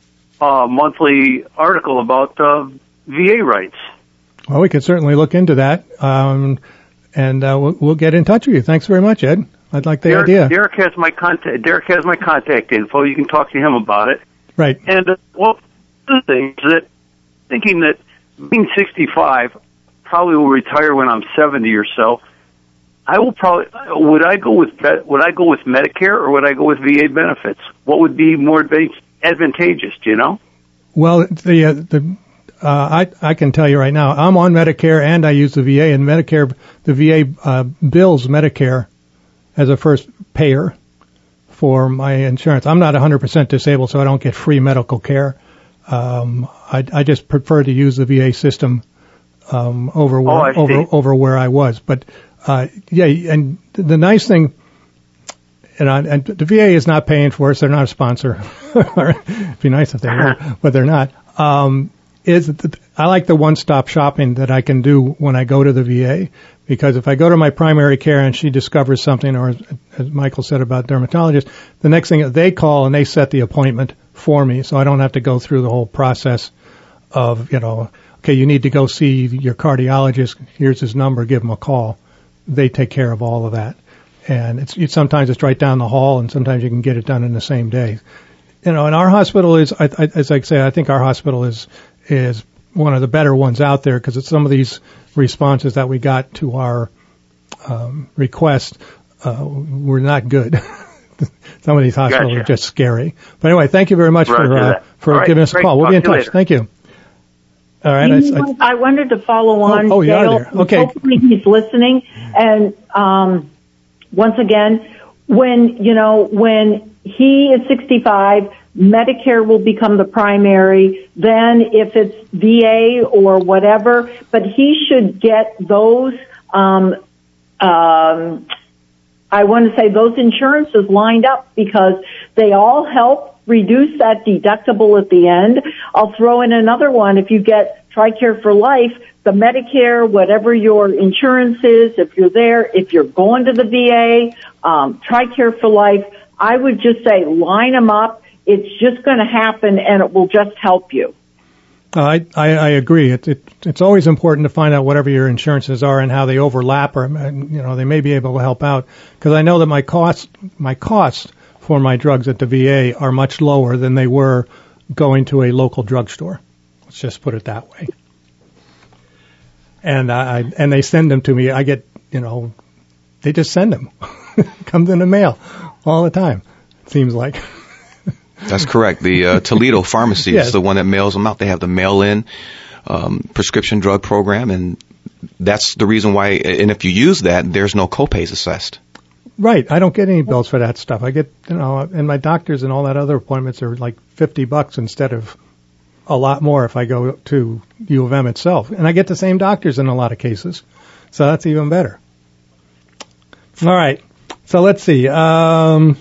a monthly article about, uh, V A rights. Well, we could certainly look into that, um, and, uh, we'll, we'll get in touch with you. Thanks very much, Ed. I'd like the Derek, idea. Derek has my contact, Derek has my contact info. You can talk to him about it. Right. And, uh, well, the thing is that, thinking that being sixty-five, probably will retire when I'm seventy or so. I will probably, would I go with, would I go with Medicare or would I go with V A benefits? What would be more advantageous, do you know? Well, the, uh, the, uh, I, I can tell you right now, I'm on Medicare and I use the V A, and Medicare, the V A, uh, bills Medicare as a first payer for my insurance. I'm not one hundred percent disabled, so I don't get free medical care. Um, I, I just prefer to use the V A system um, over where, oh, over over where I was. But uh, yeah, and the nice thing, and, I, and the V A is not paying for us; they're not a sponsor. It'd be nice if they were, but they're not. Um, is that I like the one-stop shopping that I can do when I go to the V A, because if I go to my primary care and she discovers something, or as Michael said about dermatologist, the next thing they call and they set the appointment for me, so I don't have to go through the whole process of, you know, okay, you need to go see your cardiologist, here's his number, give him a call. They take care of all of that. And it's, it's sometimes it's right down the hall, and sometimes you can get it done in the same day. You know, and our hospital is, I, I, as I say, I think our hospital is is one of the better ones out there, because it's some of these responses that we got to our um, request uh, were not good. Some of these hospitals Gotcha. are just scary. But anyway, thank you very much Roger for uh, for right, giving us a great. call. We'll Talk be in to you touch. later. Thank you. All right. You I, know, I, I wanted to follow on. Oh, oh you Dale, are there. Okay. Hopefully he's listening. And um, once again, when you know when he is sixty-five, Medicare will become the primary. Then, if it's V A or whatever, but he should get those. Um, um, I want to say those insurances lined up, because they all help reduce that deductible at the end. I'll throw in another one. If you get TRICARE for Life, the Medicare, whatever your insurance is, if you're there, if you're going to the V A, um, TRICARE for Life, I would just say line them up. It's just going to happen, and it will just help you. Uh, I, I I agree. It, it it's always important to find out whatever your insurances are and how they overlap, or you know they may be able to help out. Because I know that my cost my costs for my drugs at the V A are much lower than they were going to a local drugstore. Let's just put it that way. And I and they send them to me. I get you know they just send them. Comes in the mail all the time. It seems like. That's correct. The uh, Toledo Pharmacy yes. is the one that mails them out. They have the mail-in um, prescription drug program, and that's the reason why. And if you use that, there's no copays assessed. Right. I don't get any bills for that stuff. I get, you know, and my doctors and all that other appointments are like fifty bucks instead of a lot more if I go to U of M itself. And I get the same doctors in a lot of cases. So that's even better. All right. So let's see. Um,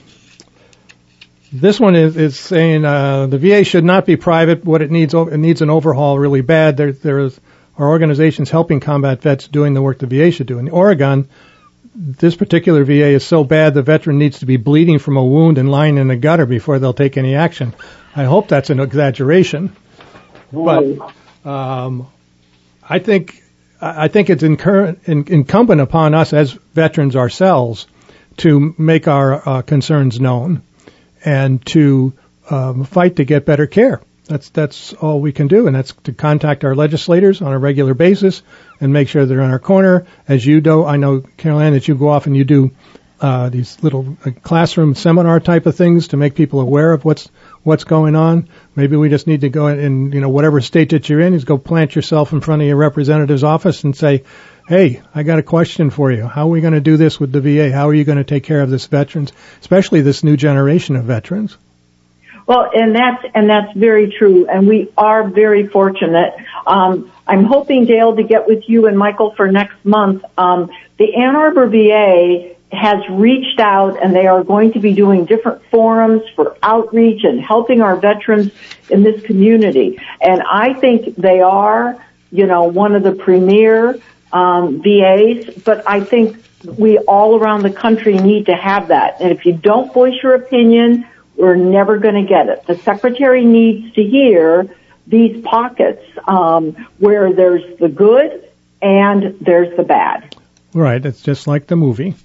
This one is, is saying uh, the V A should not be private. What it needs, it needs an overhaul really bad. There, there is our organizations helping combat vets doing the work the V A should do. In Oregon, this particular V A is so bad the veteran needs to be bleeding from a wound and lying in the gutter before they'll take any action. I hope that's an exaggeration, but um, I think I think it's incur- in, incumbent upon us as veterans ourselves to make our uh, concerns known and to um, fight to get better care. That's that's all we can do, and that's to contact our legislators on a regular basis and make sure they're in our corner. As you do, I know, Caroline, that you go off and you do uh, these little uh, classroom seminar type of things to make people aware of what's what's going on. Maybe we just need to go in, in you know, whatever state that you're in, is go plant yourself in front of your representative's office and say, hey, I got a question for you. How are we going to do this with the V A? How are you going to take care of this veterans, especially this new generation of veterans? Well, and that's and that's very true, and we are very fortunate. Um, I'm hoping, Dale, to get with you and Michael for next month. Um, the Ann Arbor V A has reached out, and they are going to be doing different forums for outreach and helping our veterans in this community. And I think they are, you know, one of the premier um, V As, but I think we all around the country need to have that. And if you don't voice your opinion, we're never going to get it. The secretary needs to hear these pockets um, where there's the good and there's the bad. Right. It's just like the movie.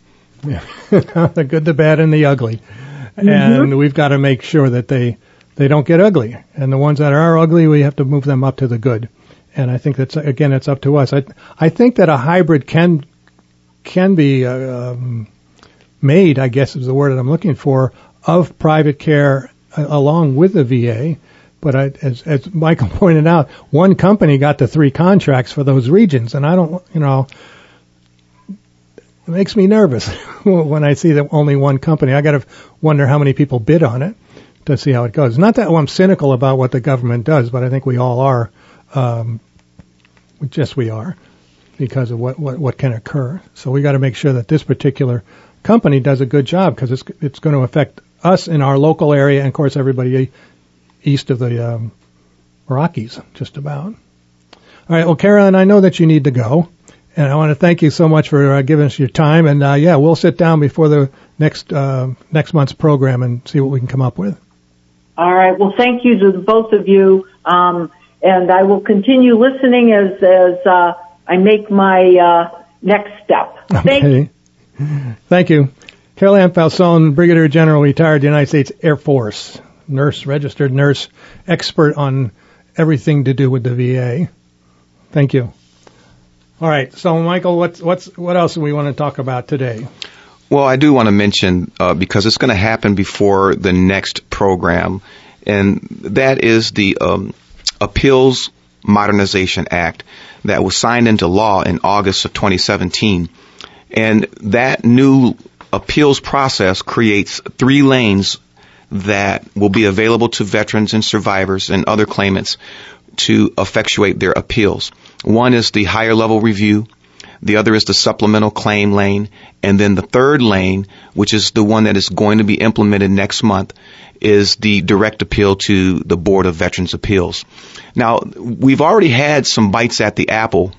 The good, the bad, and the ugly. Mm-hmm. And we've got to make sure that they, they don't get ugly. And the ones that are ugly, we have to move them up to the good. And I think that's, again, it's up to us. I, I think that a hybrid can, can be uh, um, made, I guess is the word that I'm looking for, of private care uh, along with the V A. But I, as, as Michael pointed out, one company got the three contracts for those regions. And I don't, you know, it makes me nervous when I see that only one company. I got to wonder how many people bid on it to see how it goes. Not that I'm cynical about what the government does, but I think we all are. Um, just we are, because of what, what, what can occur. So we got to make sure that this particular company does a good job, because it's it's going to affect us in our local area, and of course everybody east of the um, Rockies, just about. All right, well, Carolyn, I know that you need to go, and I want to thank you so much for uh, giving us your time. And uh, yeah, we'll sit down before the next uh, next month's program and see what we can come up with. All right. Well, thank you to both of you, um, and I will continue listening as as uh, I make my uh, next step. Thank okay. you. Thank you. Carol Ann Falzone, Brigadier General, retired United States Air Force, nurse, registered nurse, expert on everything to do with the V A. Thank you. All right. So, Michael, what's what's what else do we want to talk about today? Well, I do want to mention, uh, because it's going to happen before the next program, and that is the um, Appeals Modernization Act that was signed into law in August of twenty seventeen. And that new appeals process creates three lanes that will be available to veterans and survivors and other claimants to effectuate their appeals. One is the higher level review. The other is the supplemental claim lane. And then the third lane, which is the one that is going to be implemented next month, is the direct appeal to the Board of Veterans' Appeals. Now, we've already had some bites at the apple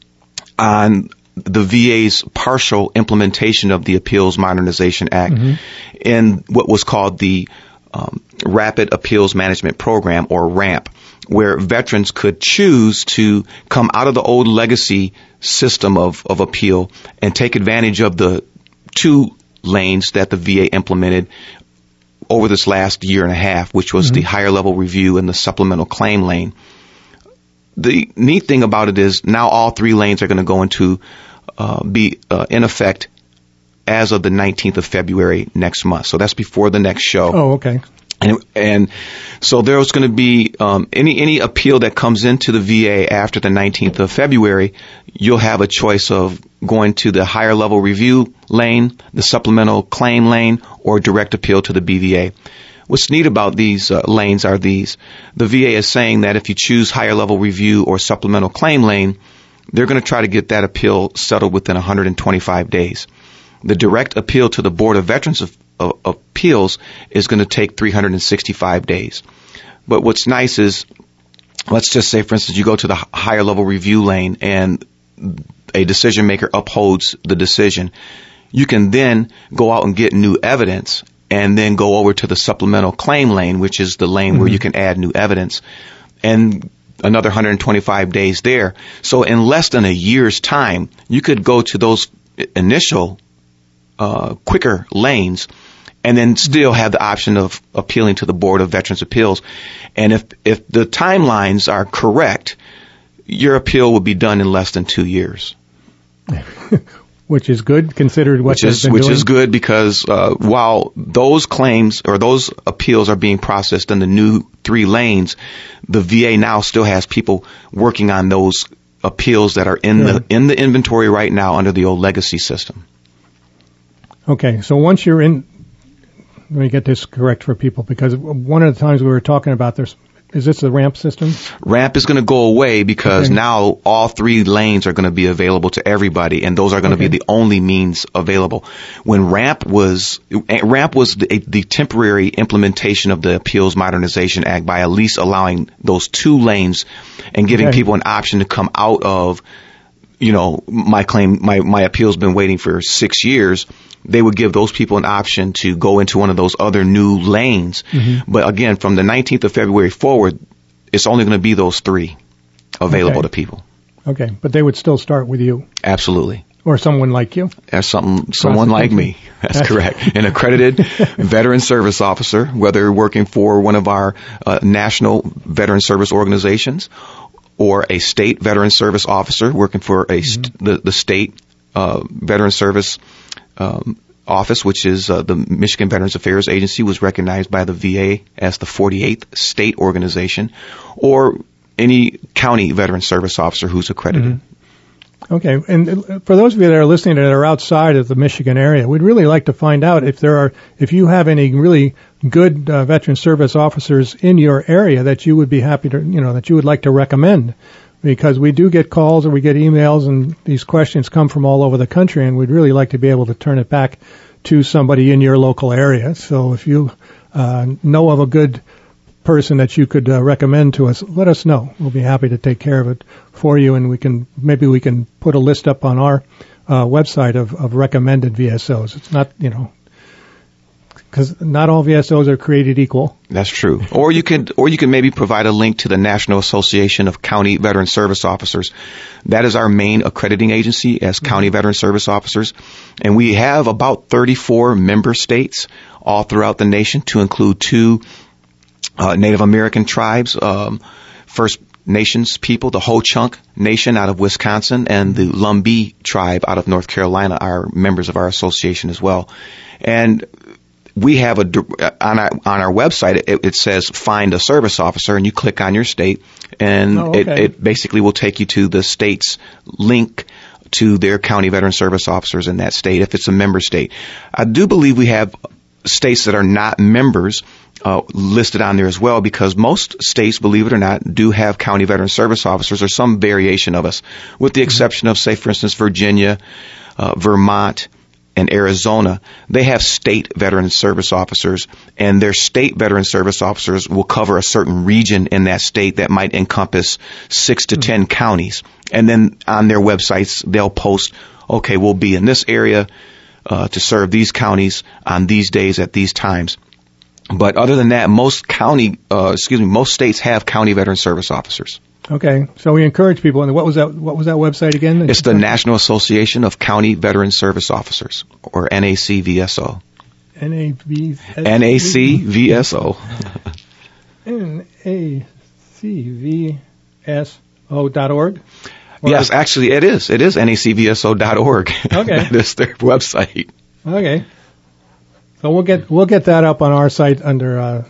on the V A's partial implementation of the Appeals Modernization Act mm-hmm. in what was called the um, Rapid Appeals Management Program, or RAMP, where veterans could choose to come out of the old legacy system of, of appeal and take advantage of the two lanes that the V A implemented over this last year and a half, which was mm-hmm. the higher level review and the supplemental claim lane. The neat thing about it is now all three lanes are going to go into uh, be uh, in effect as of the nineteenth of February next month. So that's before the next show. Oh, okay. And, and so there's going to be um, any any appeal that comes into the V A after the nineteenth of February, you'll have a choice of going to the higher level review lane, the supplemental claim lane, or direct appeal to the B V A. What's neat about these uh, lanes are these. The V A is saying that if you choose higher level review or supplemental claim lane, they're going to try to get that appeal settled within one hundred twenty-five days. The direct appeal to the Board of Veterans of, of, Appeals is going to take three hundred sixty-five days. But what's nice is, let's just say, for instance, you go to the higher level review lane and a decision maker upholds the decision. You can then go out and get new evidence and then go over to the supplemental claim lane, which is the lane mm-hmm. where you can add new evidence, and another one hundred twenty-five days there. So in less than a year's time, you could go to those initial uh, quicker lanes and then still have the option of appealing to the Board of Veterans' Appeals. And if if the timelines are correct, your appeal will be done in less than two years. Which is good, considered what which is been which doing. is good because uh, while those claims or those appeals are being processed in the new three lanes, the V A now still has people working on those appeals that are in yeah. the in the inventory right now under the old legacy system. Okay, so once you're in, let me get this correct for people, because one of the times we were talking about this. Is this the RAMP system? RAMP is going to go away because okay. now all three lanes are going to be available to everybody, and those are going okay. to be the only means available. When RAMP was RAMP was the, the temporary implementation of the Appeals Modernization Act by at least allowing those two lanes and giving okay. people an option to come out of, you know, my claim, my my appeal's been waiting for six years. They would give those people an option to go into one of those other new lanes. Mm-hmm. But again, from the nineteenth of February forward, it's only going to be those three available okay. to people. Okay, but they would still start with you. Absolutely. Or someone like you. As some, someone like me. That's, That's correct. An accredited veteran service officer, whether working for one of our uh, national veteran service organizations or a state veteran service officer working for a st- mm-hmm. the, the state uh, veteran service Um, office, which is uh, the Michigan Veterans Affairs Agency, was recognized by the V A as the forty-eighth state organization, or any county veteran service officer who's accredited. Mm-hmm. Okay, and for those of you that are listening that are outside of the Michigan area, we'd really like to find out if there are, if you have any really good uh, veteran service officers in your area that you would be happy to, you know, that you would like to recommend, because we do get calls or we get emails, and these questions come from all over the country, and we'd really like to be able to turn it back to somebody in your local area. So if you uh, know of a good person that you could uh, recommend to us, let us know. We'll be happy to take care of it for you, and we can maybe we can put a list up on our uh, website of, of recommended V S Os. It's not, you know, because not all V S Os are created equal. That's true. Or you could, or you can maybe provide a link to the National Association of County Veteran Service Officers. That is our main accrediting agency as county veteran service officers, and we have about thirty-four member states all throughout the nation, to include two Uh, Native American tribes, um, First Nations people, the Ho-Chunk Nation out of Wisconsin, and the Lumbee tribe out of North Carolina are members of our association as well. And we have a, on our, on our website, it, it says find a service officer, and you click on your state, and oh, okay. it, it basically will take you to the state's link to their county veteran service officers in that state, if it's a member state. I do believe we have states that are not members uh, listed on there as well, because most states, believe it or not, do have county veteran service officers or some variation of us, with the exception of, say, for instance, Virginia, uh, Vermont, and Arizona. They have state veteran service officers, and their state veteran service officers will cover a certain region in that state that might encompass six to ten counties. And then on their websites, they'll post, okay, we'll be in this area uh, to serve these counties on these days at these times. But other than that, most county, uh, excuse me, most states have county veteran service officers. Okay, so we encourage people. And what was that? What was that website again? It's the National Association of County Veteran Service Officers, or N A C V S O. N A V S O. N A C V S O. N A C V S O dot org. Yes, actually, it is. It is N A C V S O dot org. Okay, that is their website. Okay. So we'll get we'll get that up on our site under uh,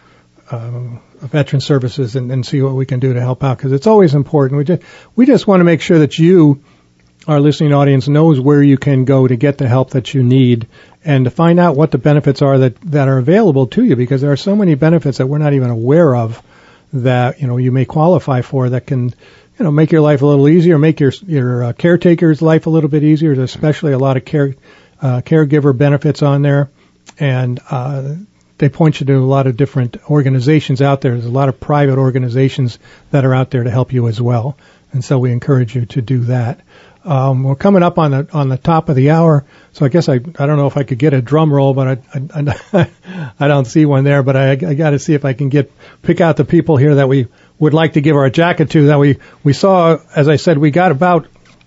uh, Veteran Services and, and see what we can do to help out, because it's always important. We just we just want to make sure that you, our listening audience, knows where you can go to get the help that you need and to find out what the benefits are that, that are available to you, because there are so many benefits that we're not even aware of that, you know, you may qualify for, that can, you know, make your life a little easier, make your your uh, caretaker's life a little bit easier. There's especially a lot of care uh, caregiver benefits on there. And uh, they point you to a lot of different organizations out there. There's a lot of private organizations that are out there to help you as well. And so we encourage you to do that. Um, we're coming up on the on the top of the hour, so I guess I I don't know if I could get a drum roll, but I I, I don't see one there. But I, I got to see if I can get pick out the people here that we would like to give our jacket to. That we we saw, as I said, we got about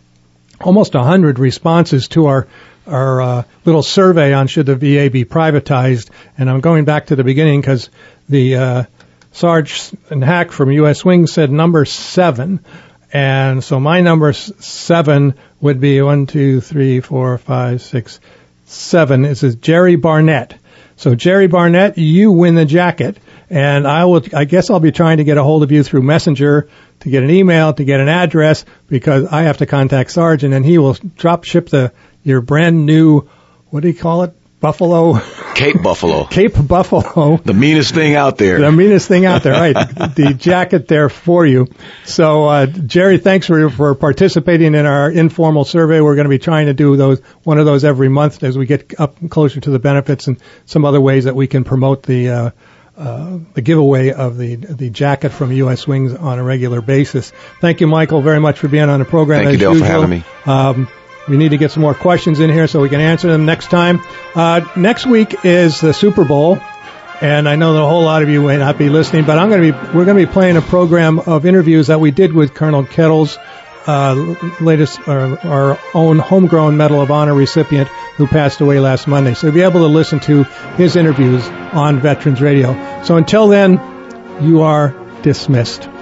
almost a hundred responses to our. our uh, little survey on should the V A be privatized. And I'm going back to the beginning because the uh, Sarge and Hack from U S Wing said number seven. And so my number seven would be one, two, three, four, five, six, seven. This is Jerry Barnett. So Jerry Barnett, you win the jacket. And I will, I guess I'll be trying to get a hold of you through Messenger to get an email, to get an address, because I have to contact Sarge, and then he will drop ship the your brand new, what do you call it? Buffalo? Cape Buffalo. Cape Buffalo. The meanest thing out there. The meanest thing out there, right. The jacket there for you. So, uh, Jerry, thanks for, for participating in our informal survey. We're going to be trying to do those, one of those every month as we get up closer to the benefits and some other ways that we can promote the, uh, uh, the giveaway of the, the jacket from U S Wings on a regular basis. Thank you, Michael, very much for being on the program. Thank you, Dale, for having me. Um, We need to get some more questions in here so we can answer them next time. Uh, next week is the Super Bowl, and I know that a whole lot of you may not be listening, but I'm going to be, we're going to be playing a program of interviews that we did with Colonel Kettles, uh, latest, our, our own homegrown Medal of Honor recipient who passed away last Monday. So you'll be able to listen to his interviews on Veterans Radio. So until then, you are dismissed.